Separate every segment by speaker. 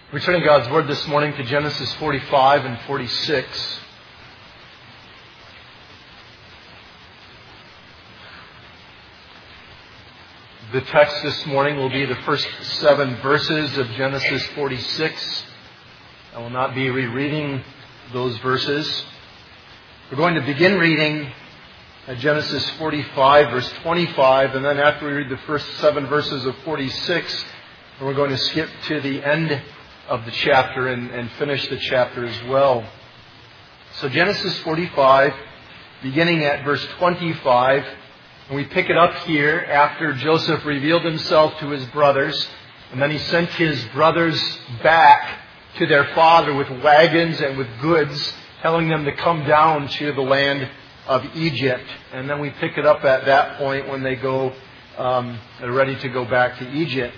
Speaker 1: We're turning God's Word this morning to Genesis 45 and 46. The text this morning will be the first 7 verses of Genesis 46. I will not be rereading those verses. We're going to begin reading Genesis 45, verse 25, and then after we read the first 7 verses of 46, we're going to skip to the end of the chapter and finish the chapter as well. So Genesis 45, beginning at verse 25, and we pick it up here after Joseph revealed himself to his brothers, and then he sent his brothers back to their father with wagons and with goods, telling them to come down to the land of Egypt. And then we pick it up at that point when they go, they're ready to go back to Egypt.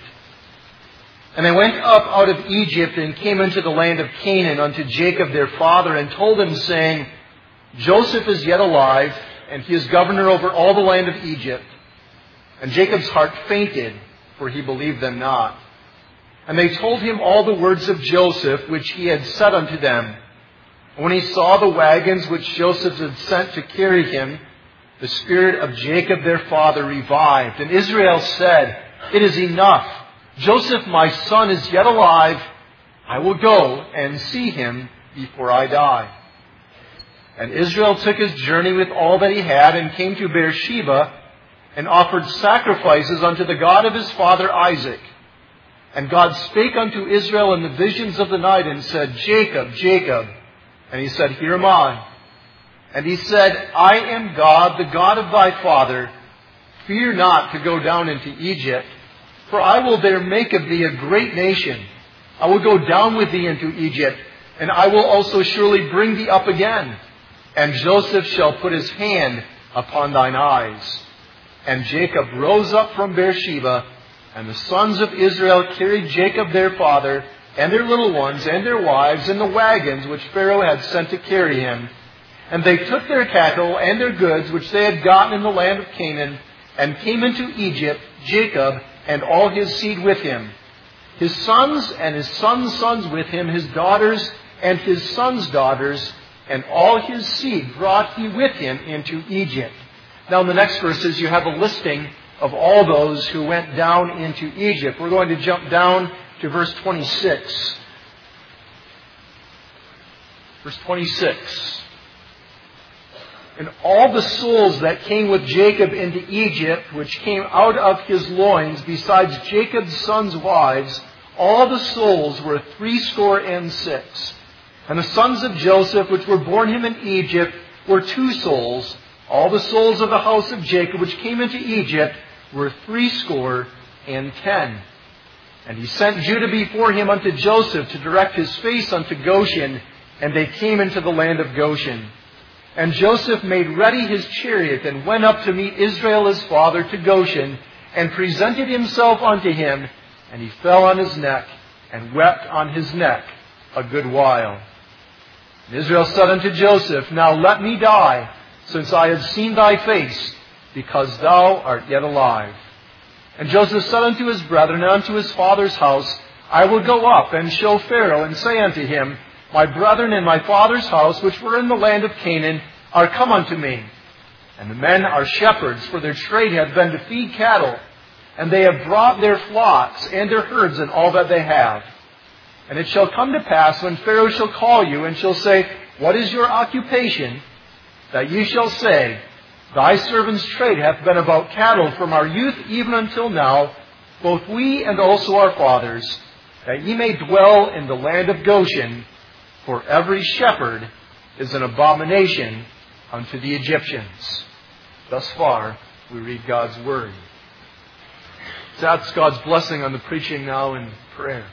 Speaker 1: And they went up out of Egypt and came into the land of Canaan unto Jacob their father, and told him, saying, Joseph is yet alive, and he is governor over all the land of Egypt. And Jacob's heart fainted, for he believed them not. And they told him all the words of Joseph, which he had said unto them. And when he saw the wagons which Joseph had sent to carry him, the spirit of Jacob their father revived. And Israel said, It is enough. Joseph, my son, is yet alive. I will go and see him before I die. And Israel took his journey with all that he had, and came to Beersheba, and offered sacrifices unto the God of his father Isaac. And God spake unto Israel in the visions of the night, and said, Jacob, Jacob. And he said, Here am I. And he said, I am God, the God of thy father. Fear not to go down into Egypt, for I will there make of thee a great nation. I will go down with thee into Egypt, and I will also surely bring thee up again. And Joseph shall put his hand upon thine eyes. And Jacob rose up from Beersheba, and the sons of Israel carried Jacob their father, and their little ones, and their wives, in the wagons which Pharaoh had sent to carry him. And they took their cattle and their goods, which they had gotten in the land of Canaan, and came into Egypt, Jacob and all his seed with him, his sons and his sons' sons with him, his daughters and his sons' daughters, and all his seed brought he with him into Egypt. Now in the next verses you have a listing of all those who went down into Egypt. We're going to jump down to verse 26. Verse 26. And all the souls that came with Jacob into Egypt, which came out of his loins, besides Jacob's sons' wives, all the souls were 66. And the sons of Joseph, which were born him in Egypt, were 2 souls. All the souls of the house of Jacob, which came into Egypt, were 70. And he sent Judah before him unto Joseph to direct his face unto Goshen, and they came into the land of Goshen. And Joseph made ready his chariot, and went up to meet Israel his father to Goshen, and presented himself unto him. And he fell on his neck, and wept on his neck a good while. And Israel said unto Joseph, Now let me die, since I have seen thy face, because thou art yet alive. And Joseph said unto his brethren and unto his father's house, I will go up and show Pharaoh, and say unto him, My brethren in my father's house, which were in the land of Canaan, are come unto me. And the men are shepherds, for their trade hath been to feed cattle. And they have brought their flocks and their herds and all that they have. And it shall come to pass, when Pharaoh shall call you, and shall say, What is your occupation? That ye shall say, Thy servant's trade hath been about cattle from our youth even until now, both we and also our fathers, that ye may dwell in the land of Goshen, for every shepherd is an abomination unto the Egyptians. Thus far, we read God's Word. Let's ask God's blessing on the preaching now in prayer.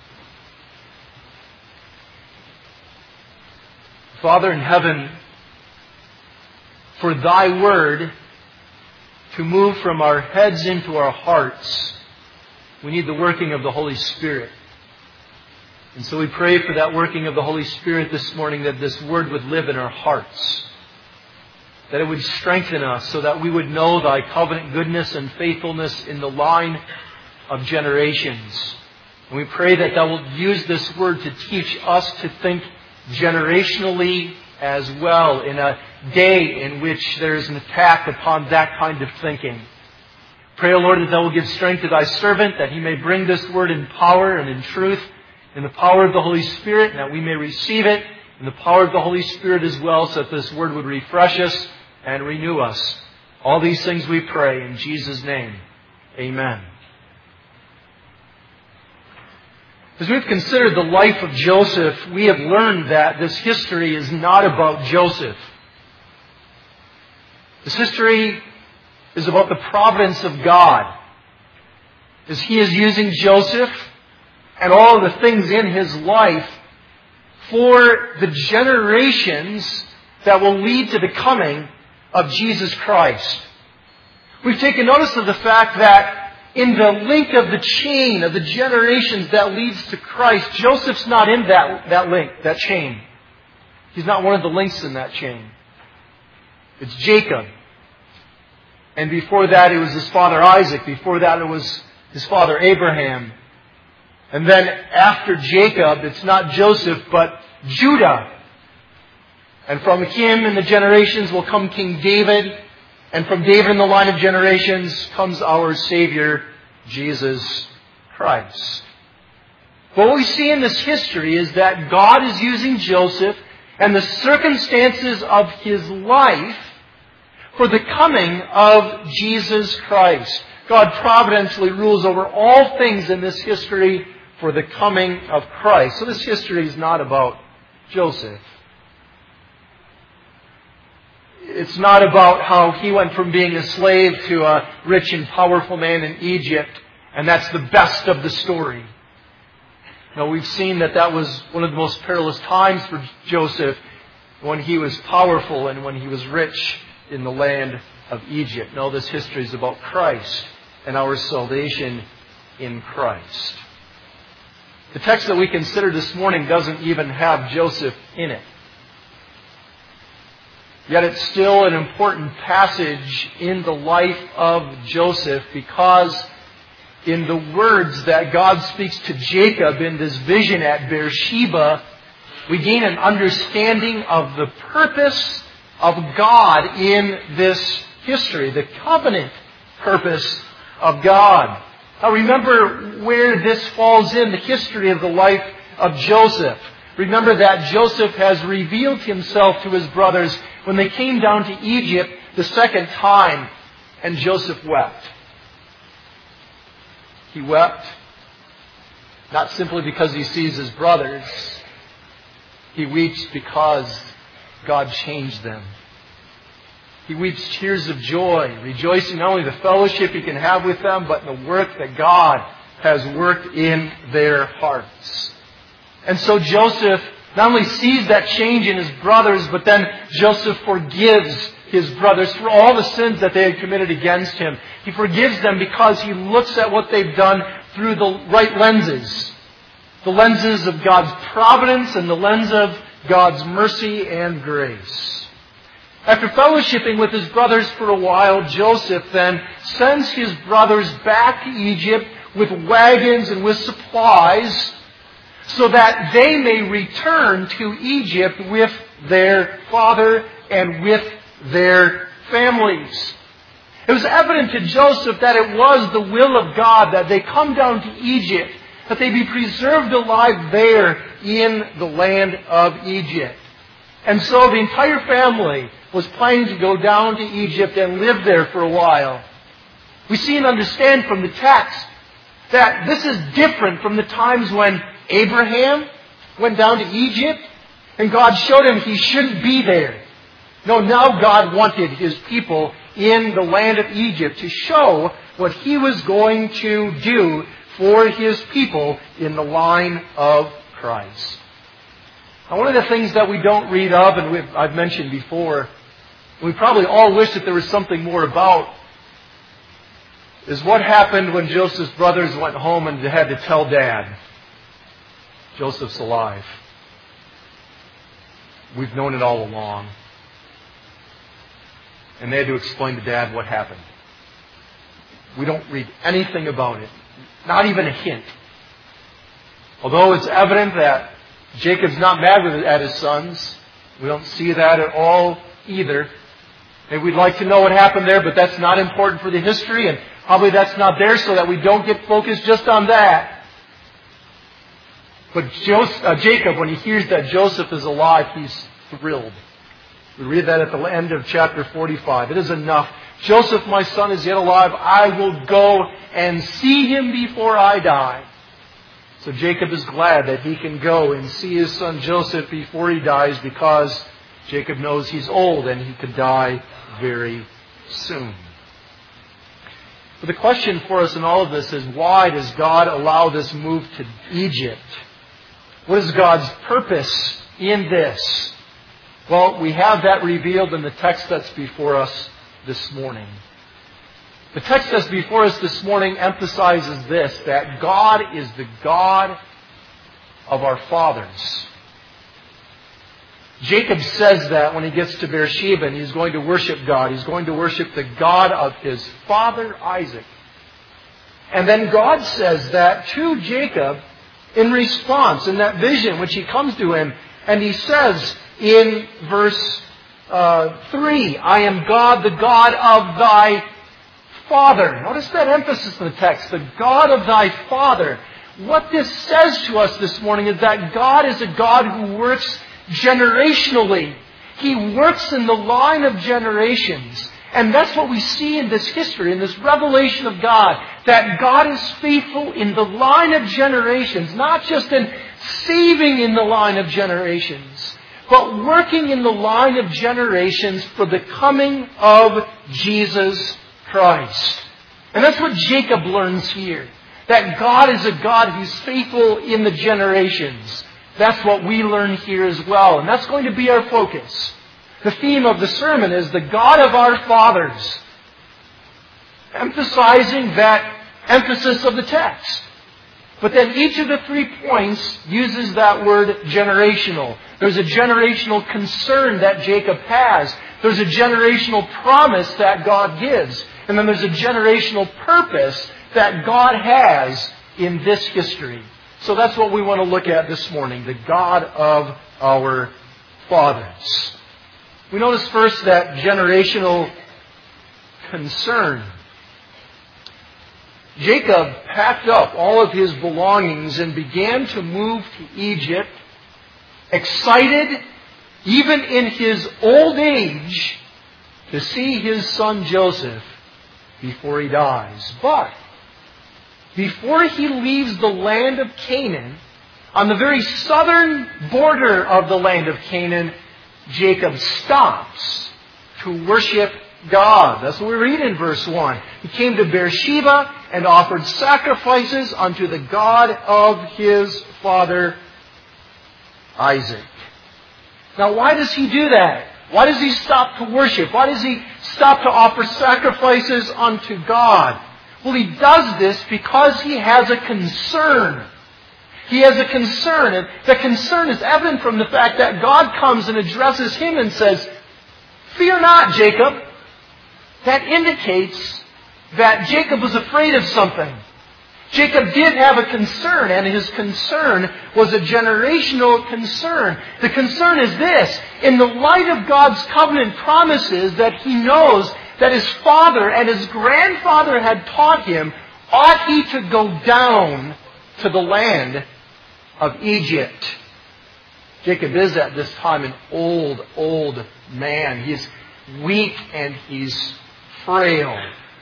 Speaker 1: Father in heaven, for thy Word to move from our heads into our hearts, we need the working of the Holy Spirit. And so we pray for that working of the Holy Spirit this morning, that this Word would live in our hearts, that it would strengthen us so that we would know thy covenant goodness and faithfulness in the line of generations, And we pray that Thou wilt use this word to teach us to think generationally as well in a day in which there is an attack upon that kind of thinking. Pray, O Lord, that Thou wilt give strength to Thy servant, that he may bring this word in power and in truth, in the power of the Holy Spirit, and that we may receive it in the power of the Holy Spirit as well, so that this word would refresh us and renew us. All these things we pray in Jesus' name. Amen. As we've considered the life of Joseph, we have learned that this history is not about Joseph. This history is about the providence of God, as He is using Joseph and all of the things in his life for the generations that will lead to the coming of Jesus Christ. We've taken notice of the fact that in the link of the chain of the generations that leads to Christ, Joseph's not in that link, that chain. He's not one of the links in that chain. It's Jacob. And before that it was his father Isaac. Before that it was his father Abraham. And then after Jacob, it's not Joseph, but Judah. And from him in the generations will come King David. And from David in the line of generations comes our Savior, Jesus Christ. But what we see in this history is that God is using Joseph and the circumstances of his life for the coming of Jesus Christ. God providentially rules over all things in this history for the coming of Christ. So this history is not about Joseph. It's not about how he went from being a slave to a rich and powerful man in Egypt, and that's the best of the story. No, we've seen that was one of the most perilous times for Joseph, when he was powerful and when he was rich in the land of Egypt. No, this history is about Christ and our salvation in Christ. The text that we consider this morning doesn't even have Joseph in it. Yet it's still an important passage in the life of Joseph, because in the words that God speaks to Jacob in this vision at Beersheba, we gain an understanding of the purpose of God in this history, the covenant purpose of God. Now remember where this falls in the history of the life of Joseph. Remember that Joseph has revealed himself to his brothers when they came down to Egypt the second time, and Joseph wept. He wept not simply because he sees his brothers. He weeps because God changed them. He weeps tears of joy, rejoicing not only the fellowship he can have with them, but in the work that God has worked in their hearts. And so Joseph not only sees that change in his brothers, but then Joseph forgives his brothers for all the sins that they had committed against him. He forgives them because he looks at what they've done through the right lenses. The lenses of God's providence and the lens of God's mercy and grace. After fellowshipping with his brothers for a while, Joseph then sends his brothers back to Egypt with wagons and with supplies, so that they may return to Egypt with their father and with their families. It was evident to Joseph that it was the will of God that they come down to Egypt, that they be preserved alive there in the land of Egypt. And so the entire family was planning to go down to Egypt and live there for a while. We see and understand from the text that this is different from the times when Abraham went down to Egypt and God showed him he shouldn't be there. No, now God wanted His people in the land of Egypt to show what He was going to do for His people in the line of Christ. Now, one of the things that we don't read of, and I've mentioned before, we probably all wish that there was something more about, is what happened when Joseph's brothers went home and they had to tell Dad, Joseph's alive. We've known it all along. And they had to explain to Dad what happened. We don't read anything about it. Not even a hint. Although it's evident that Jacob's not mad at his sons, we don't see that at all either. Maybe we'd like to know what happened there, but that's not important for the history, and probably that's not there so that we don't get focused just on that. But Jacob, when he hears that Joseph is alive, he's thrilled. We read that at the end of chapter 45. It is enough. Joseph, my son, is yet alive. I will go and see him before I die. So Jacob is glad that he can go and see his son Joseph before he dies, because Jacob knows he's old and he could die very soon. But the question for us in all of this is, why does God allow this move to Egypt? What is God's purpose in this? Well, we have that revealed in the text that's before us this morning. The text that's before us this morning emphasizes this, that God is the God of our fathers. Jacob says that when he gets to Beersheba and he's going to worship God. He's going to worship the God of his father Isaac. And then God says that to Jacob in response, in that vision which he comes to him, and he says in verse 3, I am God, the God of thy father. Notice that emphasis in the text, the God of thy father. What this says to us this morning is that God is a God who works generationally. He works in the line of generations. And that's what we see in this history, in this revelation of God, that God is faithful in the line of generations, not just in saving in the line of generations, but working in the line of generations for the coming of Jesus Christ. And that's what Jacob learns here, that God is a God who's faithful in the generations. That's what we learn here as well, and that's going to be our focus. The theme of the sermon is the God of our fathers, emphasizing that emphasis of the text. But then each of the 3 points uses that word generational. There's a generational concern that Jacob has. There's a generational promise that God gives. And then there's a generational purpose that God has in this history. So that's what we want to look at this morning, the God of our fathers. We notice first that generational concern. Jacob packed up all of his belongings and began to move to Egypt, excited, even in his old age, to see his son Joseph before he dies. But before he leaves the land of Canaan, on the very southern border of the land of Canaan, Jacob stops to worship God. That's what we read in verse 1. He came to Beersheba and offered sacrifices unto the God of his father Isaac. Now, why does he do that? Why does he stop to worship? Why does he stop to offer sacrifices unto God? Well, he does this because he has a concern. He has a concern, and the concern is evident from the fact that God comes and addresses him and says, "Fear not, Jacob." That indicates that Jacob was afraid of something. Jacob did have a concern, and his concern was a generational concern. The concern is this: in the light of God's covenant promises that he knows that his father and his grandfather had taught him, ought he to go down to the land of Egypt? Jacob is at this time an old man. He's weak and he's frail.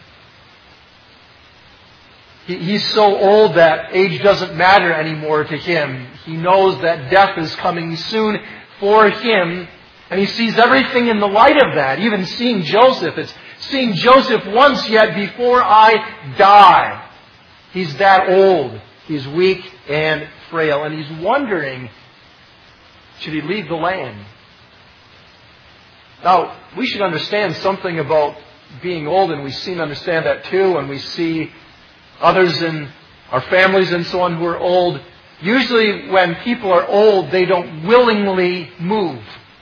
Speaker 1: He's so old that age doesn't matter anymore to him. He knows that death is coming soon for him, and he sees everything in the light of that. Even seeing Joseph, it's seeing Joseph once yet before I die. He's that old. He's weak and frail, and he's wondering, should he leave the land? Now, we should understand something about being old, and we seem to understand that too, and we see others in our families and so on who are old. Usually when people are old, they don't willingly move.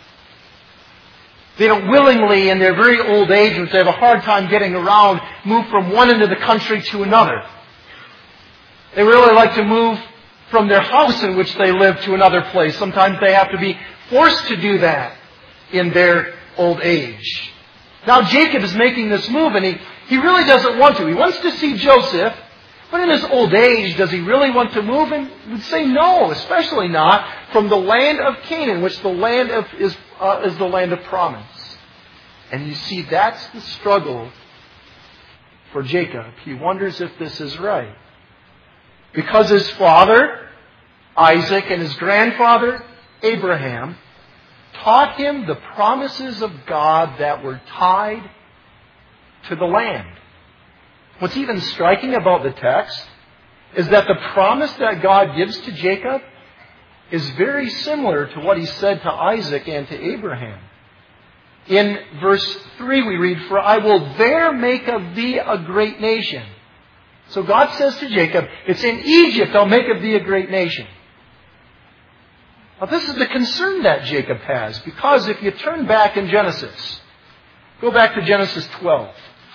Speaker 1: They don't willingly, in their very old age, which they have a hard time getting around, move from one end of the country to another. They really like to move from their house in which they live to another place. Sometimes they have to be forced to do that in their old age. Now Jacob is making this move, and he really doesn't want to. He wants to see Joseph, but in his old age, does he really want to move? And would say no, especially not from the land of Canaan, which the land is the land of promise. And you see, that's the struggle for Jacob. He wonders if this is right. Because his father, Isaac, and his grandfather, Abraham, taught him the promises of God that were tied to the land. What's even striking about the text is that the promise that God gives to Jacob is very similar to what he said to Isaac and to Abraham. In verse 3 we read, "For I will there make of thee a great nation." So God says to Jacob, it's in Egypt I'll make of thee a great nation. Now this is the concern that Jacob has, because if you turn back in Genesis, go back to Genesis 12.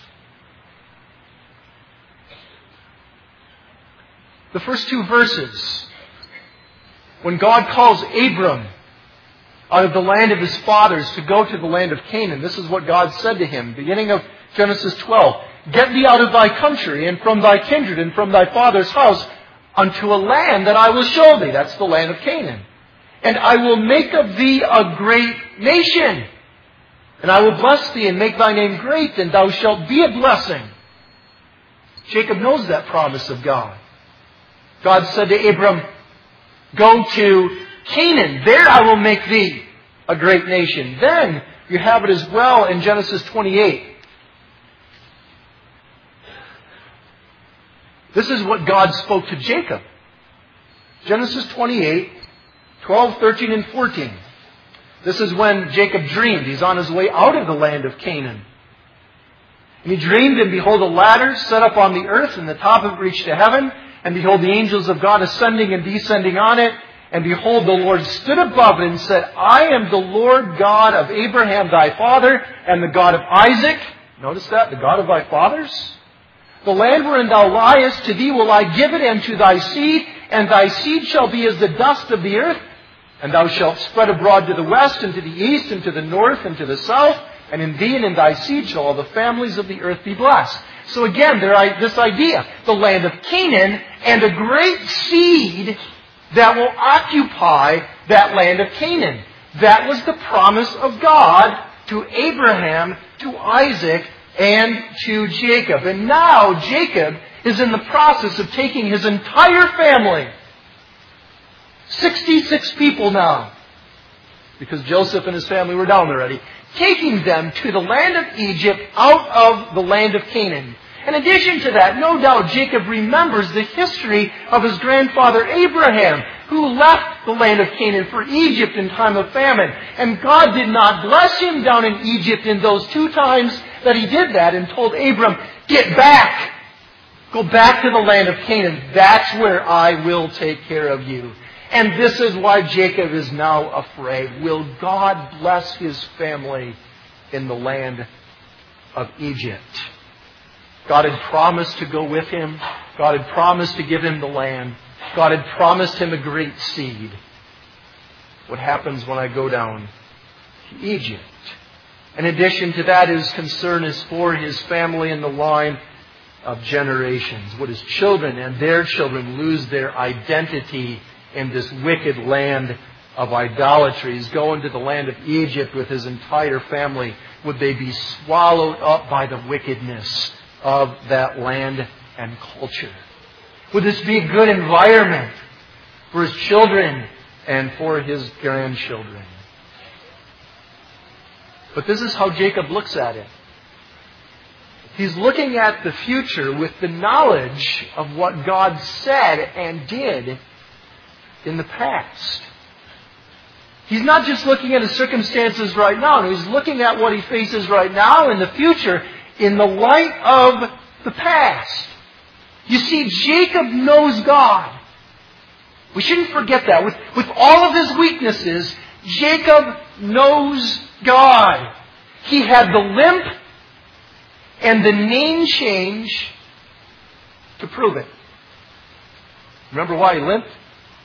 Speaker 1: The first two verses, when God calls Abram out of the land of his fathers to go to the land of Canaan, this is what God said to him, beginning of Genesis 12. "Get thee out of thy country, and from thy kindred, and from thy father's house, unto a land that I will show thee." That's the land of Canaan. "And I will make of thee a great nation. And I will bless thee, and make thy name great, and thou shalt be a blessing." Jacob knows that promise of God. God said to Abram, "Go to Canaan. There I will make thee a great nation." Then you have it as well in Genesis 28. This is what God spoke to Jacob. Genesis 28, 12, 13, and 14. This is when Jacob dreamed. He's on his way out of the land of Canaan. "And he dreamed, and behold, a ladder set up on the earth, and the top of it reached to heaven. And behold, the angels of God ascending and descending on it. And behold, the Lord stood above it and said, I am the Lord God of Abraham thy father, and the God of Isaac." Notice that, the God of thy fathers. "The land wherein thou liest, to thee will I give it, and to thy seed, and thy seed shall be as the dust of the earth. And thou shalt spread abroad to the west, and to the east, and to the north, and to the south. And in thee and in thy seed shall all the families of the earth be blessed." So again, this idea, the land of Canaan, and a great seed that will occupy that land of Canaan. That was the promise of God to Abraham, to Isaac, and to Jacob. And now Jacob is in the process of taking his entire family, 66 people now, because Joseph and his family were down there already, taking them to the land of Egypt out of the land of Canaan. In addition to that, no doubt Jacob remembers the history of his grandfather Abraham, who left the land of Canaan for Egypt in time of famine. And God did not bless him down in Egypt in those 2 times that he did that, and told Abram, "Get back! Go back to the land of Canaan. That's where I will take care of you." And this is why Jacob is now afraid. Will God bless his family in the land of Egypt? God had promised to go with him. God had promised to give him the land. God had promised him a great seed. What happens when I go down to Egypt? In addition to that, his concern is for his family in the line of generations. Would his children and their children lose their identity in this wicked land of idolatry? He's going to the land of Egypt with his entire family. Would they be swallowed up by the wickedness of that land and culture? Would this be a good environment for his children and for his grandchildren? But this is how Jacob looks at it. He's looking at the future with the knowledge of what God said and did in the past. He's not just looking at his circumstances right now. He's looking at what he faces right now in the future in the light of the past. You see, Jacob knows God. We shouldn't forget that. With all of his weaknesses, Jacob knows God. He had the limp and the name change to prove it. Remember why he limped?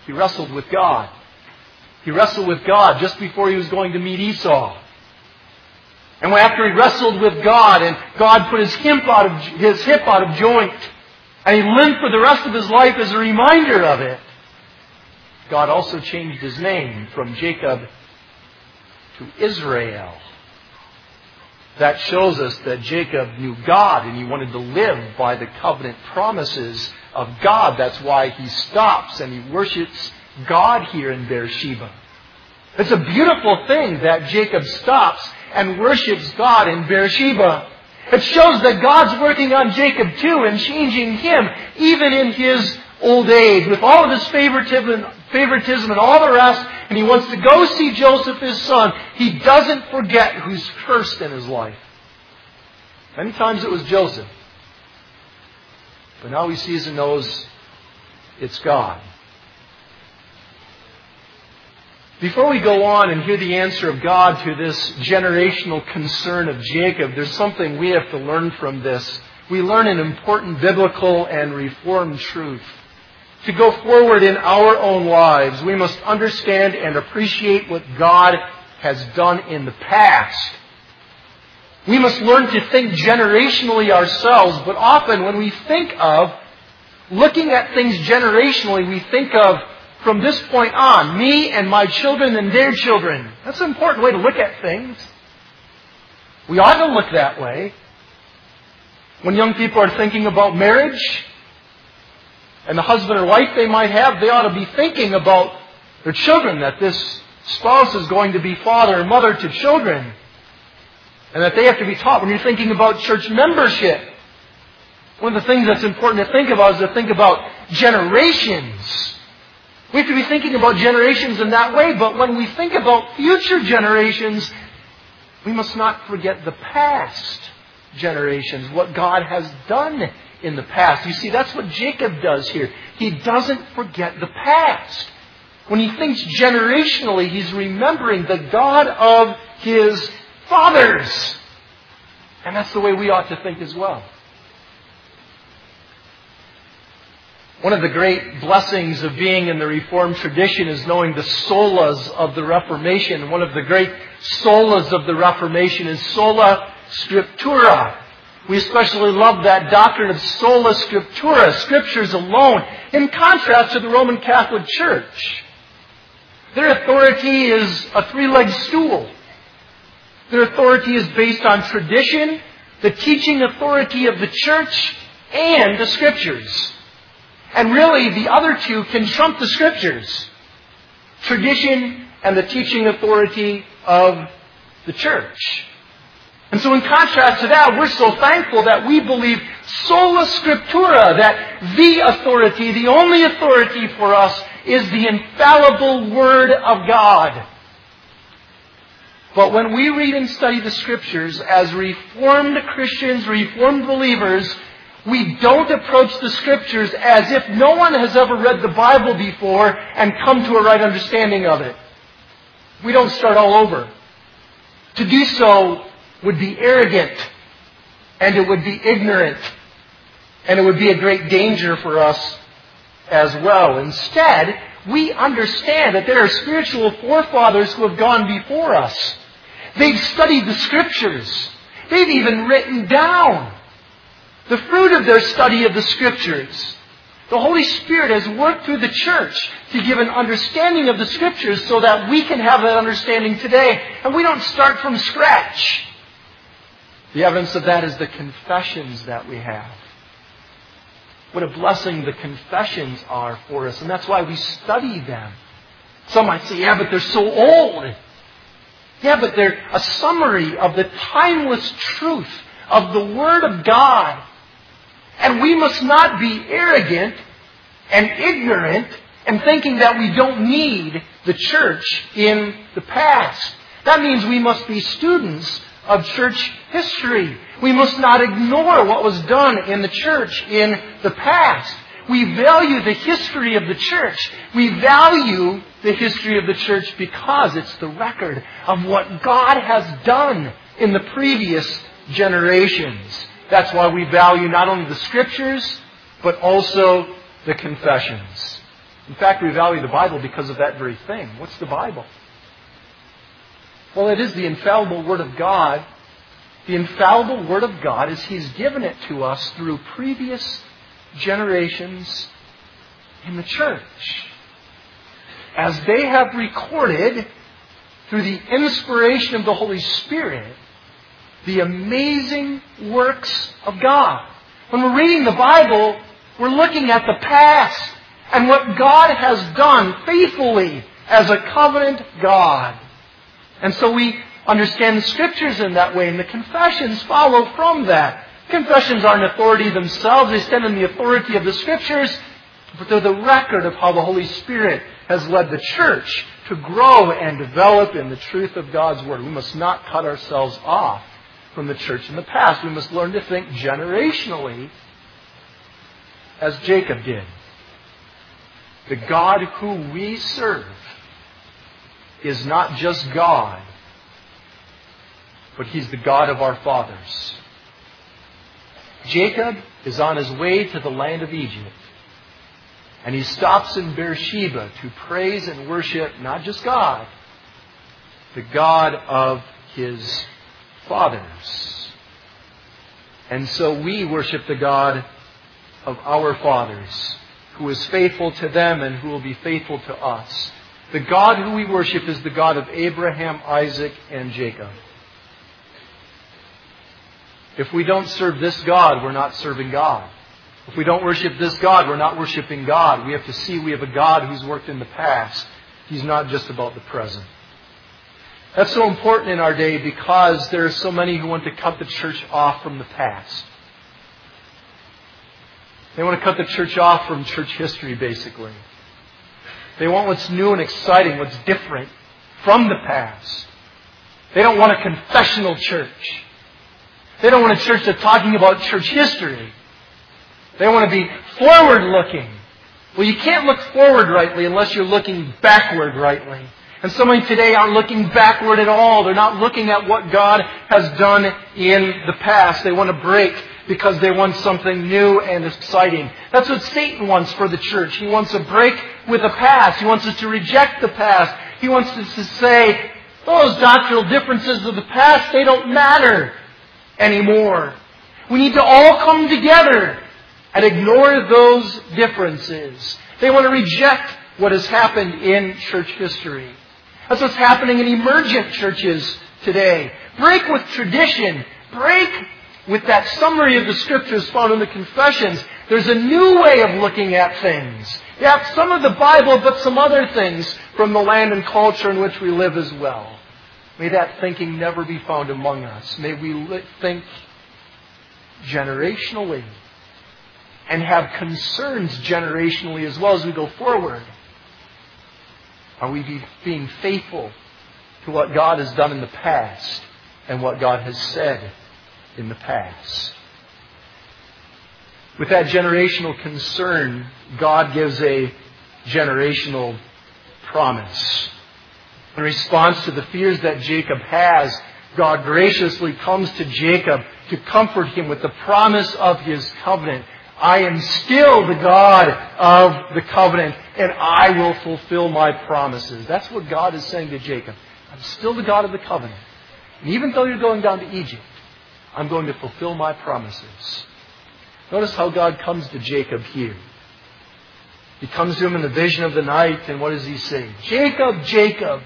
Speaker 1: He wrestled with God. He wrestled with God just before he was going to meet Esau. And after he wrestled with God, and God put his hip out of joint, and he limped for the rest of his life as a reminder of it, God also changed his name from Jacob to Israel. That shows us that Jacob knew God and he wanted to live by the covenant promises of God. That's why he stops and he worships God here in Beersheba. It's a beautiful thing that Jacob stops and worships God in Beersheba. It shows that God's working on Jacob too and changing him even in his old age with all of his favoritism and all the rest, and he wants to go see Joseph, his son. He doesn't forget who's first in his life. Many times it was Joseph. But now he sees and knows it's God. Before we go on and hear the answer of God to this generational concern of Jacob, there's something we have to learn from this. We learn an important biblical and reformed truth. To go forward in our own lives, we must understand and appreciate what God has done in the past. We must learn to think generationally ourselves, but often when we think of looking at things generationally, we think of from this point on, me and my children and their children. That's an important way to look at things. We ought to look that way. When young people are thinking about marriage, and the husband or wife they might have, they ought to be thinking about their children, that this spouse is going to be father and mother to children, and that they have to be taught. When you're thinking about church membership, one of the things that's important to think about is to think about generations. We have to be thinking about generations in that way, but when we think about future generations, we must not forget the past generations, what God has done in the past. You see, that's what Jacob does here. He doesn't forget the past. When he thinks generationally, he's remembering the God of his fathers. And that's the way we ought to think as well. One of the great blessings of being in the Reformed tradition is knowing the solas of the Reformation. One of the great solas of the Reformation is sola scriptura. We especially love that doctrine of sola scriptura, Scriptures alone, in contrast to the Roman Catholic Church. Their authority is a three-legged stool. Their authority is based on tradition, the teaching authority of the Church, and the Scriptures. And really, the other two can trump the Scriptures. Tradition and the teaching authority of the Church. And so in contrast to that, we're so thankful that we believe sola scriptura, that the authority, the only authority for us, is the infallible Word of God. But when we read and study the Scriptures as Reformed Christians, Reformed believers, we don't approach the Scriptures as if no one has ever read the Bible before and come to a right understanding of it. We don't start all over. To do so would be arrogant, and it would be ignorant, and it would be a great danger for us as well. Instead, we understand that there are spiritual forefathers who have gone before us. They've studied the Scriptures. They've even written down the fruit of their study of the Scriptures. The Holy Spirit has worked through the church to give an understanding of the Scriptures so that we can have that understanding today. And we don't start from scratch. The evidence of that is the confessions that we have. What a blessing the confessions are for us. And that's why we study them. Some might say, yeah, but they're so old. Yeah, but they're a summary of the timeless truth of the Word of God. And we must not be arrogant and ignorant and thinking that we don't need the church in the past. That means we must be students of church history. We must not ignore what was done in the church in the past. We value the history of the church. We value the history of the church because it's the record of what God has done in the previous generations. That's why we value not only the Scriptures, but also the confessions. In fact, we value the Bible because of that very thing. What's the Bible? Well, it is the infallible Word of God. The infallible Word of God is He's given it to us through previous generations in the church, as they have recorded through the inspiration of the Holy Spirit the amazing works of God. When we're reading the Bible, we're looking at the past and what God has done faithfully as a covenant God. And so we understand the Scriptures in that way, and the confessions follow from that. Confessions aren't authority themselves. They stand in the authority of the Scriptures, but they're the record of how the Holy Spirit has led the church to grow and develop in the truth of God's Word. We must not cut ourselves off from the church in the past. We must learn to think generationally as Jacob did. The God who we serve is not just God, but He's the God of our fathers. Jacob is on his way to the land of Egypt, and he stops in Beersheba to praise and worship not just God, the God of his fathers. And so we worship the God of our fathers, who is faithful to them and who will be faithful to us. The God who we worship is the God of Abraham, Isaac, and Jacob. If we don't serve this God, we're not serving God. If we don't worship this God, we're not worshiping God. We have to see we have a God who's worked in the past. He's not just about the present. That's so important in our day because there are so many who want to cut the church off from the past. They want to cut the church off from church history, basically. They want what's new and exciting, what's different from the past. They don't want a confessional church. They don't want a church that's talking about church history. They want to be forward-looking. Well, you can't look forward rightly unless you're looking backward rightly. And so many today aren't looking backward at all. They're not looking at what God has done in the past. They want to break because they want something new and exciting. That's what Satan wants for the church. He wants a break with the past. He wants us to reject the past. He wants us to say, those doctrinal differences of the past, they don't matter anymore. We need to all come together and ignore those differences. They want to reject what has happened in church history. That's what's happening in emergent churches today. Break with tradition. Break with that summary of the Scriptures found in the Confessions. There's a new way of looking at things. You have some of the Bible, but some other things from the land and culture in which we live as well. May that thinking never be found among us. May we think generationally and have concerns generationally as well as we go forward. Are we being faithful to what God has done in the past and what God has said in the past? With that generational concern, God gives a generational promise. In response to the fears that Jacob has, God graciously comes to Jacob to comfort him with the promise of His covenant. I am still the God of the covenant, and I will fulfill my promises. That's what God is saying to Jacob. I'm still the God of the covenant. And even though you're going down to Egypt, I'm going to fulfill my promises. Notice how God comes to Jacob here. He comes to him in the vision of the night, and what does He say? Jacob, Jacob.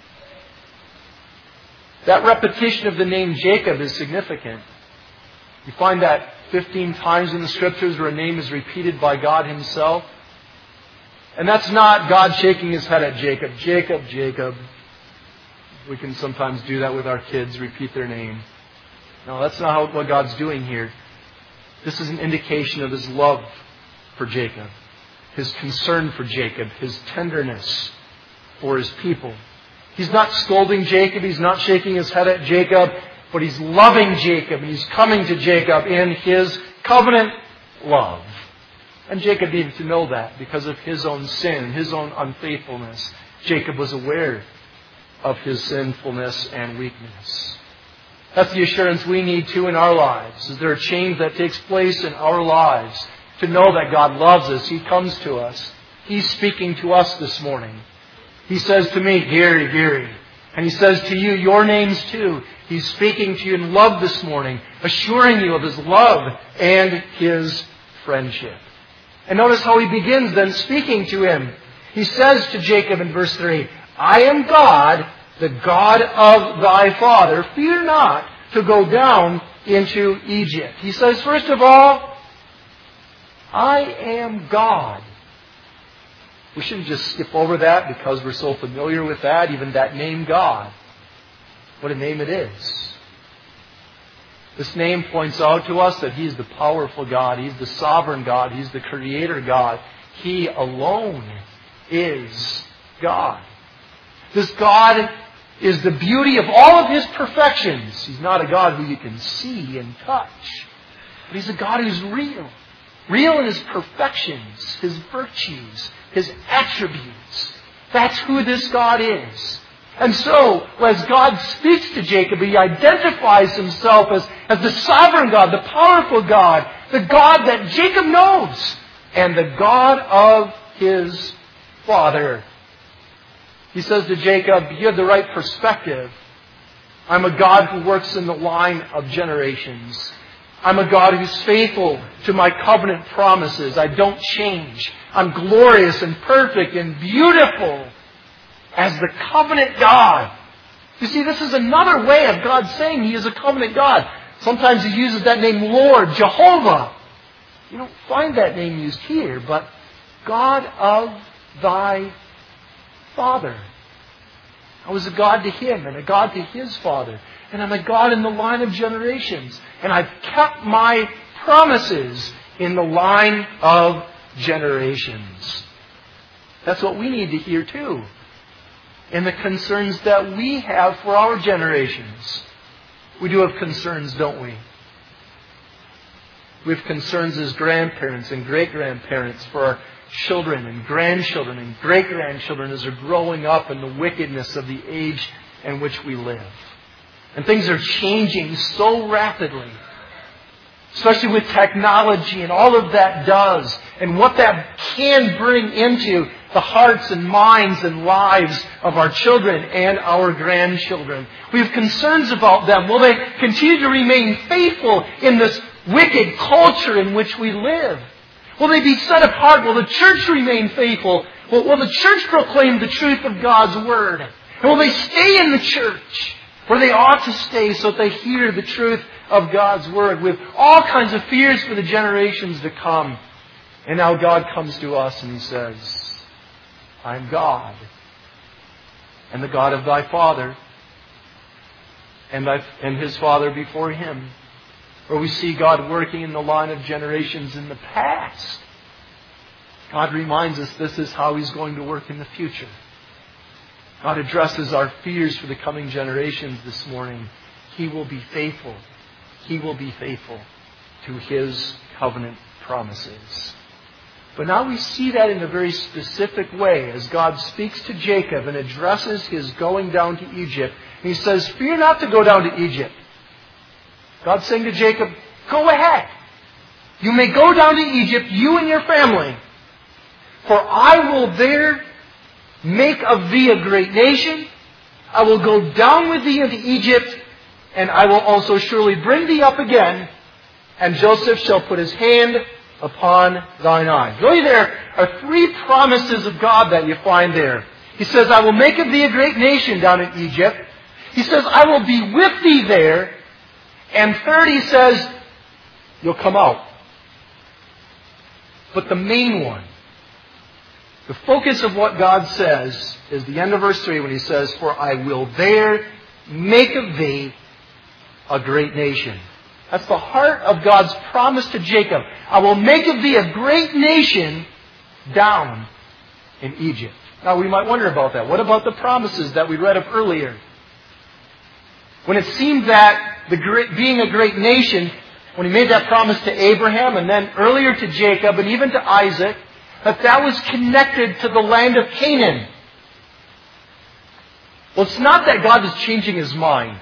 Speaker 1: That repetition of the name Jacob is significant. You find that 15 times in the Scriptures where a name is repeated by God Himself. And that's not God shaking His head at Jacob. Jacob, Jacob. We can sometimes do that with our kids, repeat their name. No, that's not what God's doing here. This is an indication of His love for Jacob, His concern for Jacob, His tenderness for His people. He's not scolding Jacob. He's not shaking his head at Jacob. But He's loving Jacob. And He's coming to Jacob in His covenant love. And Jacob needed to know that because of his own sin, his own unfaithfulness. Jacob was aware of his sinfulness and weakness. That's the assurance we need too in our lives. Is there a change that takes place in our lives to know that God loves us? He comes to us. He's speaking to us this morning. He says to me, Gary, Gary. And He says to you, your names too. He's speaking to you in love this morning, assuring you of His love and His friendship. And notice how He begins then speaking to him. He says to Jacob in verse 3, I am God, the God of thy father. Fear not to go down into Egypt. He says, first of all, I am God. We shouldn't just skip over that because we're so familiar with that, even that name God. What a name it is. This name points out to us that He's the powerful God. He's the sovereign God. He's the creator God. He alone is God. This God is the beauty of all of His perfections. He's not a God who you can see and touch. But He's a God who's real. Real in His perfections, His virtues, His attributes. That's who this God is. And so, as God speaks to Jacob, He identifies Himself as the sovereign God, the powerful God, the God that Jacob knows, and the God of his father. He says to Jacob, you have the right perspective. I'm a God who works in the line of generations. I'm a God who's faithful to my covenant promises. I don't change. I'm glorious and perfect and beautiful as the covenant God. You see, this is another way of God saying He is a covenant God. Sometimes He uses that name Lord, Jehovah. You don't find that name used here, but God of thy father. I was a God to him and a God to his father. And I'm a God in the line of generations. And I've kept my promises in the line of generations. That's what we need to hear too. And the concerns that we have for our generations. We do have concerns, don't we? We have concerns as grandparents and great-grandparents for our children and grandchildren and great-grandchildren as they're growing up in the wickedness of the age in which we live. And things are changing so rapidly, especially with technology and all of that does, and what that can bring into the hearts and minds and lives of our children and our grandchildren. We have concerns about them. Will they continue to remain faithful in this wicked culture in which we live? Will they be set apart? Will the church remain faithful? Will the church proclaim the truth of God's Word? And will they stay in the church where they ought to stay so that they hear the truth of God's Word with all kinds of fears for the generations to come? And now God comes to us and He says, I am God, and the God of thy father, and his father before him. Where we see God working in the line of generations in the past. God reminds us this is how He's going to work in the future. God addresses our fears for the coming generations this morning. He will be faithful. He will be faithful to His covenant promises. But now we see that in a very specific way as God speaks to Jacob and addresses his going down to Egypt. And He says, fear not to go down to Egypt. God's saying to Jacob, go ahead. You may go down to Egypt, you and your family. For I will there make of thee a great nation. I will go down with thee into Egypt, and I will also surely bring thee up again, and Joseph shall put his hand upon thine eyes. Really, there are three promises of God that you find there. He says, I will make of thee a great nation down in Egypt. He says, I will be with thee there. And third, He says, you'll come out. But the main one, the focus of what God says is the end of verse 3 when He says, for I will there make of thee a great nation. That's the heart of God's promise to Jacob. I will make of thee a great nation down in Egypt. Now we might wonder about that. What about the promises that we read of earlier? When it seemed that being a great nation, when He made that promise to Abraham and then earlier to Jacob and even to Isaac, that was connected to the land of Canaan. Well, it's not that God is changing His mind.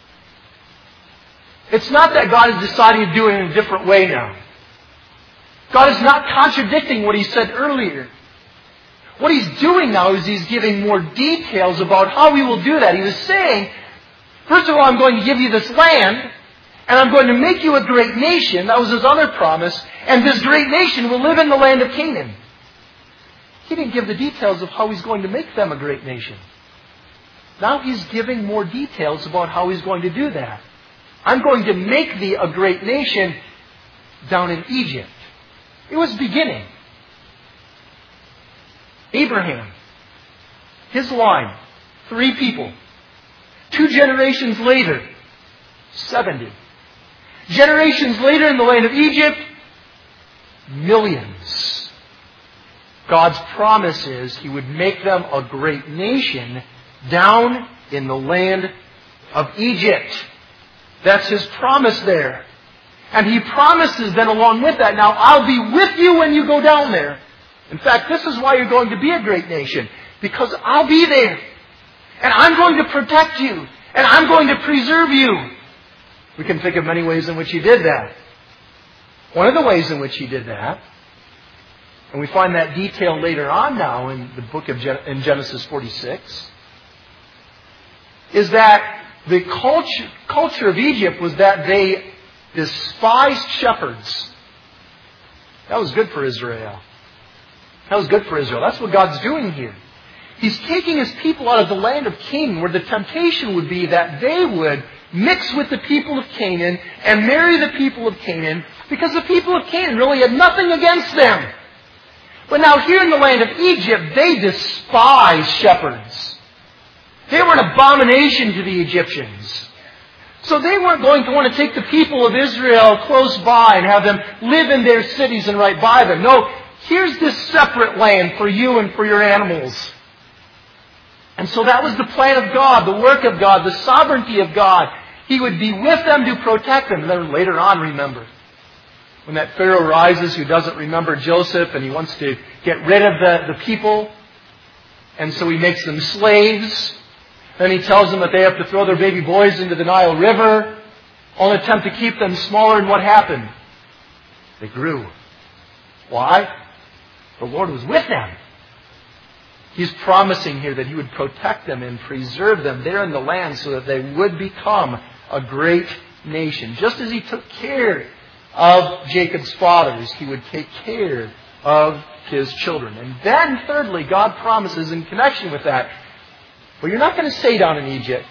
Speaker 1: It's not that God is deciding to do it in a different way now. God is not contradicting what He said earlier. What he's doing now is he's giving more details about how he will do that. He was saying, first of all, I'm going to give you this land, and I'm going to make you a great nation. That was his other promise. And this great nation will live in the land of Canaan. He didn't give the details of how he's going to make them a great nation. Now he's giving more details about how he's going to do that. I'm going to make thee a great nation down in Egypt. It was beginning. Abraham, his line, 3 people. 2 generations later, 70. Generations later in the land of Egypt, millions. God's promise is He would make them a great nation down in the land of Egypt. That's His promise there. And He promises then along with that, now I'll be with you when you go down there. In fact, this is why you're going to be a great nation. Because I'll be there. And I'm going to protect you. And I'm going to preserve you. We can think of many ways in which He did that. One of the ways in which He did that, and we find that detail later on now in the book of in Genesis 46, is that the culture of Egypt was that they despised shepherds. That was good for Israel. That was good for Israel. That's what God's doing here. He's taking His people out of the land of Canaan, where the temptation would be that they would mix with the people of Canaan and marry the people of Canaan, because the people of Canaan really had nothing against them. But now here in the land of Egypt, they despised shepherds. They were an abomination to the Egyptians. So they weren't going to want to take the people of Israel close by and have them live in their cities and right by them. No, here's this separate land for you and for your animals. And so that was the plan of God, the work of God, the sovereignty of God. He would be with them to protect them. And then later on, remember, when that Pharaoh rises who doesn't remember Joseph and he wants to get rid of the people, and so he makes them slaves. Then he tells them that they have to throw their baby boys into the Nile River, all in an attempt to keep them smaller. And what happened? They grew. Why? The Lord was with them. He's promising here that He would protect them and preserve them there in the land so that they would become a great nation. Just as He took care of Jacob's fathers, He would take care of His children. And then thirdly, God promises in connection with that, well, you're not going to stay down in Egypt.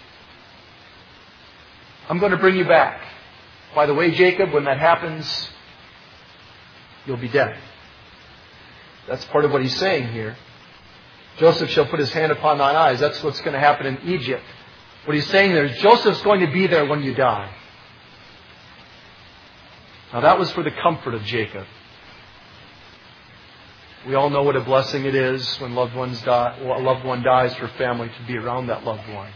Speaker 1: I'm going to bring you back. By the way, Jacob, when that happens, you'll be dead. That's part of what He's saying here. Joseph shall put his hand upon thine eyes. That's what's going to happen in Egypt. What He's saying there is Joseph's going to be there when you die. Now that was for the comfort of Jacob. We all know what a blessing it is when a loved one dies for family to be around that loved one.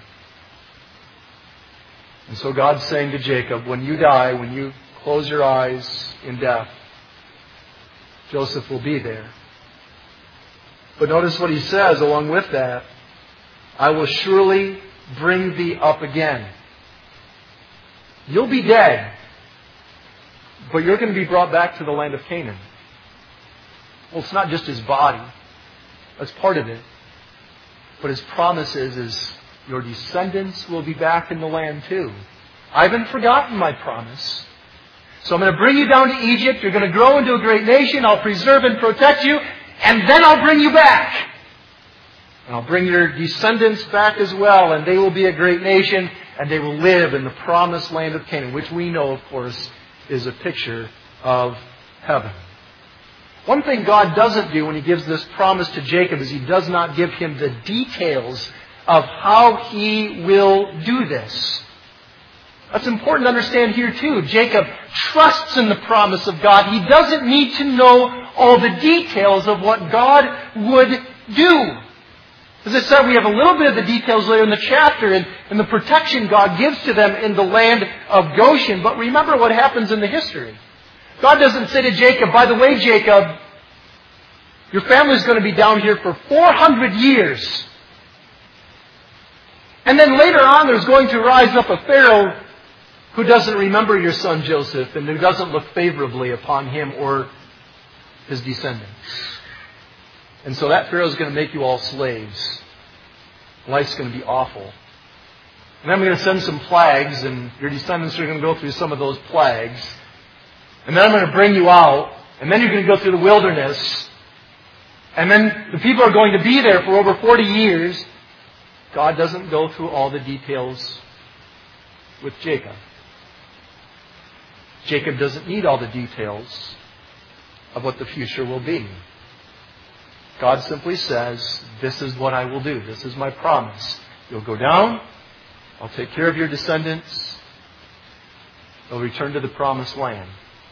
Speaker 1: And so God's saying to Jacob, when you die, when you close your eyes in death, Joseph will be there. But notice what He says along with that. I will surely bring thee up again. You'll be dead, but you're going to be brought back to the land of Canaan. Well, it's not just his body. That's part of it. But His promise is your descendants will be back in the land too. I haven't forgotten my promise. So I'm going to bring you down to Egypt. You're going to grow into a great nation. I'll preserve and protect you. And then I'll bring you back. And I'll bring your descendants back as well. And they will be a great nation. And they will live in the promised land of Canaan, which we know, of course, is a picture of heaven. One thing God doesn't do when He gives this promise to Jacob is He does not give him the details of how He will do this. That's important to understand here too. Jacob trusts in the promise of God. He doesn't need to know all the details of what God would do. As I said, we have a little bit of the details later in the chapter and the protection God gives to them in the land of Goshen. But remember what happens in the history. God doesn't say to Jacob, by the way, Jacob, your family's going to be down here for 400 years. And then later on there's going to rise up a Pharaoh who doesn't remember your son Joseph and who doesn't look favorably upon him or his descendants. And so that Pharaoh is going to make you all slaves. Life's going to be awful. And then I'm going to send some plagues, and your descendants are going to go through some of those plagues. And then I'm going to bring you out, and then you're going to go through the wilderness. And then the people are going to be there for over 40 years. God doesn't go through all the details with Jacob. Jacob doesn't need all the details of what the future will be. God simply says, this is what I will do. This is my promise. You'll go down. I'll take care of your descendants. They'll return to the promised land.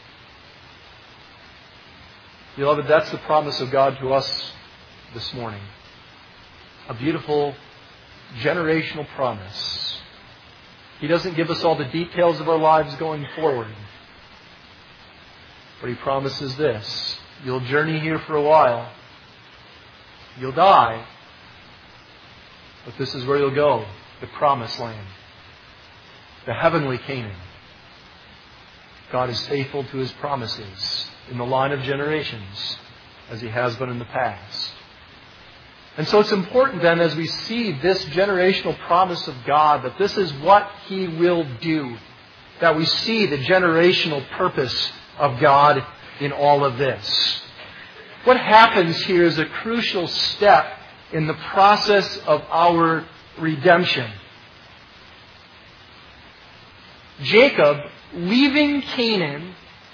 Speaker 1: Beloved, that's the promise of God to us this morning. A beautiful generational promise. He doesn't give us all the details of our lives going forward. But He promises this. You'll journey here for a while. You'll die. But this is where you'll go. The promised land. The heavenly Canaan. God is faithful to His promises in the line of generations as He has been in the past. And so it's important then, as we see this generational promise of God, that this is what He will do. That we see the generational purpose of God in all of this. What happens here is a crucial step in the process of our redemption. Jacob, leaving Canaan,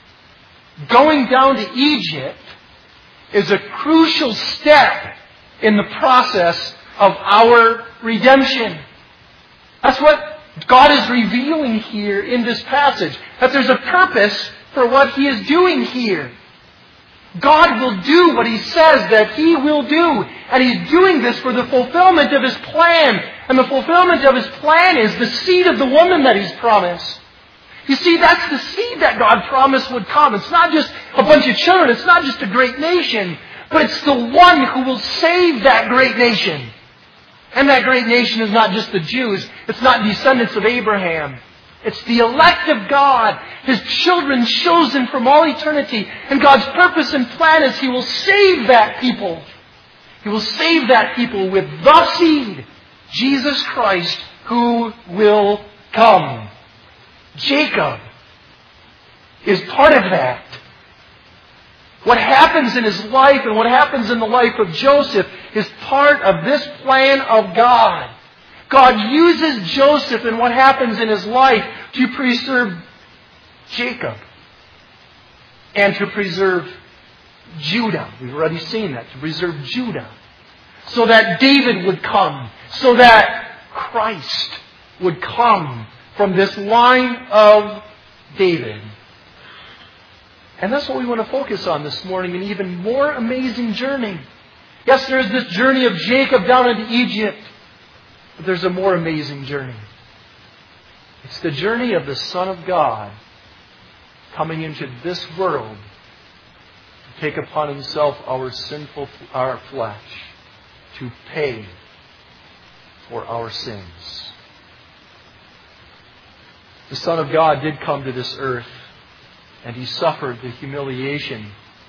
Speaker 1: going down to Egypt, is a crucial step in the process of our redemption. That's what God is revealing here in this passage. That there's a purpose for what He is doing here. God will do what He says that He will do. And He's doing this for the fulfillment of His plan. And the fulfillment of His plan is the seed of the woman that He's promised. You see, that's the seed that God promised would come. It's not just a bunch of children. It's not just a great nation. But it's the one who will save that great nation. And that great nation is not just the Jews. It's not descendants of Abraham. It's the elect of God, His children chosen from all eternity. And God's purpose and plan is He will save that people. He will save that people with the seed, Jesus Christ, who will come. Jacob is part of that. What happens in his life and what happens in the life of Joseph is part of this plan of God. God uses Joseph and what happens in his life to preserve Jacob and to preserve Judah. We've already seen that. To preserve Judah. So that David would come. So that Christ would come from this line of David. And that's what we want to focus on this morning, an even more amazing journey. Yes, there is this journey of Jacob down into Egypt. But there's a more amazing journey. It's the journey of the Son of God coming into this world to take upon Himself our flesh, to pay for our sins. The Son of God did come to this earth, and He suffered the humiliation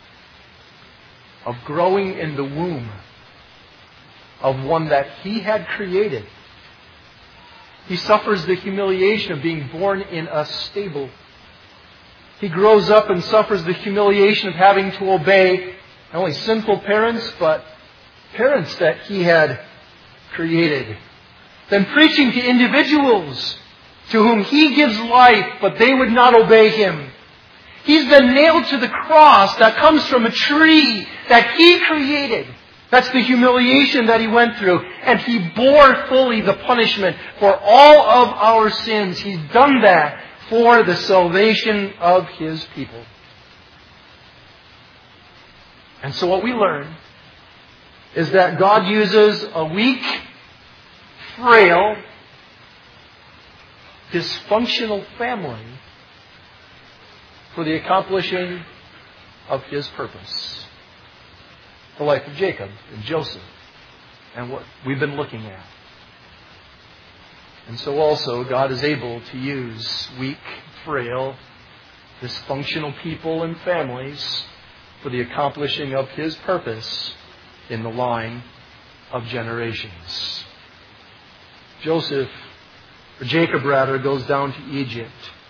Speaker 1: of growing in the womb of one that He had created. He suffers the humiliation of being born in a stable. He grows up and suffers the humiliation of having to obey not only sinful parents, but parents that He had created. Then preaching to individuals to whom He gives life, but they would not obey Him. He's been nailed to the cross that comes from a tree that He created. That's the humiliation that He went through. And He bore fully the punishment for all of our sins. He's done that for the salvation of His people. And so what we learn is that God uses a weak, frail, dysfunctional family for the accomplishing of His purpose. The life of Jacob and Joseph and what we've been looking at. And so also God is able to use weak, frail, dysfunctional people and families for the accomplishing of His purpose in the line of generations. Jacob goes down to Egypt.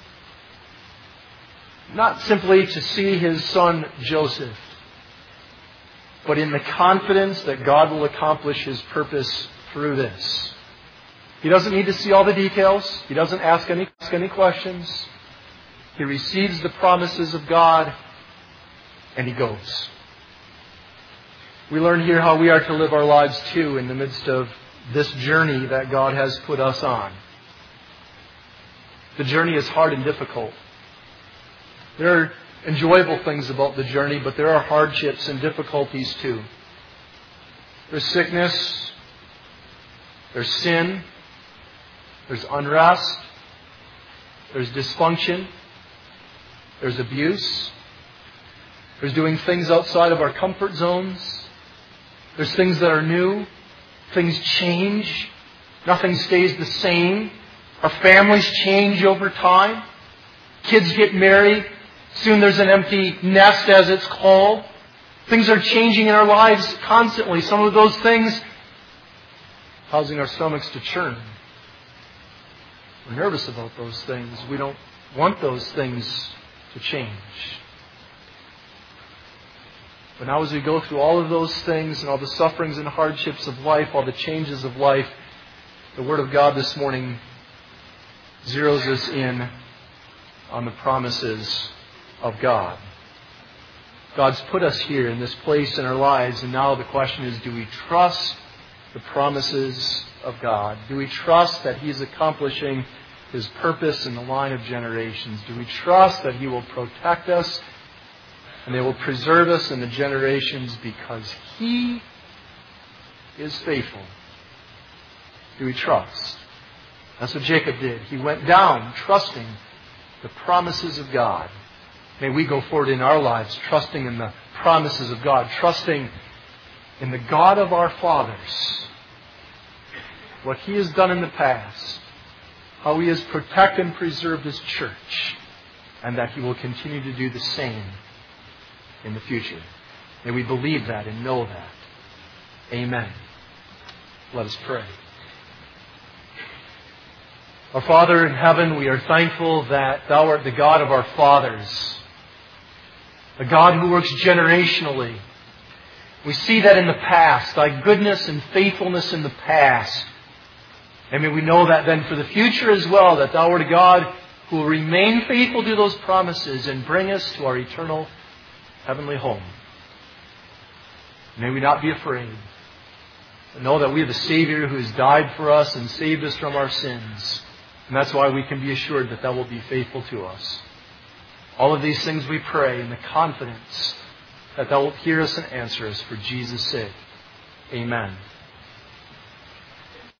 Speaker 1: Not simply to see his son Joseph, but in the confidence that God will accomplish His purpose through this. He doesn't need to see all the details. He doesn't ask any questions. He receives the promises of God, and he goes. We learn here how we are to live our lives too in the midst of this journey that God has put us on. The journey is hard and difficult. There are enjoyable things about the journey, but there are hardships and difficulties too. There's sickness, there's sin, there's unrest, there's dysfunction, there's abuse, there's doing things outside of our comfort zones, there's things that are new, things change, nothing stays the same, our families change over time, kids get married, soon there's an empty nest, as it's called. Things are changing in our lives constantly. Some of those things causing our stomachs to churn. We're nervous about those things. We don't want those things to change. But now as we go through all of those things and all the sufferings and hardships of life, all the changes of life, the Word of God this morning zeroes us in on the promises of God. God's put us here in this place in our lives, and now the question is, do we trust the promises of God? Do we trust that He's accomplishing His purpose in the line of generations? Do we trust that He will protect us and they will preserve us in the generations because He is faithful? Do we trust? That's what Jacob did. He went down trusting the promises of God. May we go forward in our lives trusting in the promises of God, trusting in the God of our fathers, what He has done in the past, how He has protected and preserved His church, and that He will continue to do the same in the future. May we believe that and know that. Amen. Let us pray. Our Father in heaven, we are thankful that Thou art the God of our fathers, a God who works generationally. We see that in the past, Thy goodness and faithfulness in the past. And may we know that then for the future as well, that Thou art a God who will remain faithful to those promises and bring us to our eternal heavenly home. May we not be afraid, but know that we have a Savior who has died for us and saved us from our sins. And that's why we can be assured that Thou will be faithful to us. All of these things we pray in the confidence that Thou wilt hear us and answer us for Jesus' sake. Amen.